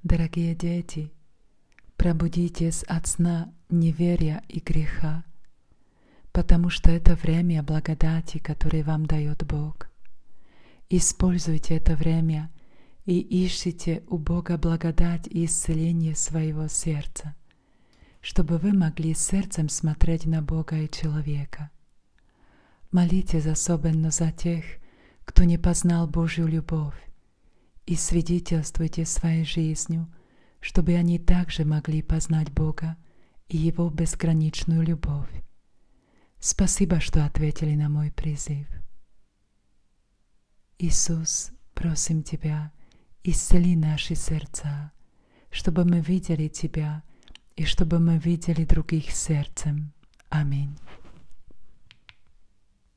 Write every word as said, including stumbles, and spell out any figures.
Дорогие дети, пробудитесь от сна неверия и греха, потому что это время благодати, которое вам дает Бог. Используйте это время и ищите у Бога благодать и исцеление своего сердца, чтобы вы могли сердцем смотреть на Бога и человека. Молитесь особенно за тех, кто не познал Божью любовь, и свидетельствуйте своей жизнью, чтобы они также могли познать Бога и Его безграничную любовь. Спасибо, что ответили на мой призыв. Иисус, просим Тебя, исцели наши сердца, чтобы мы видели Тебя и чтобы мы видели других сердцем. Аминь.